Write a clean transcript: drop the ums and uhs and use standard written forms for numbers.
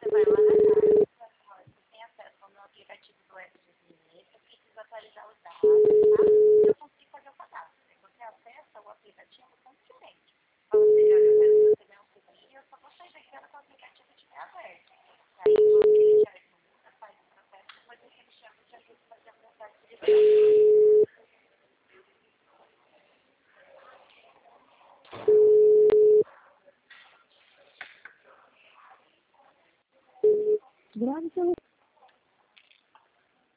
você vai lá na casa, você tem acesso ao meu aplicativo do SGD, eu preciso atualizar os dados, tá? Eu consigo fazer o cadastro. Você acessa o aplicativo simplesmente. Fala assim, olha, eu quero receber um CDI, eu só vou sair daqui hora que o aplicativo estiver aberto. Aí ele te ajuda, faz o processo, depois ele chama e te ajuda a fazer o processo de venda. Grave seu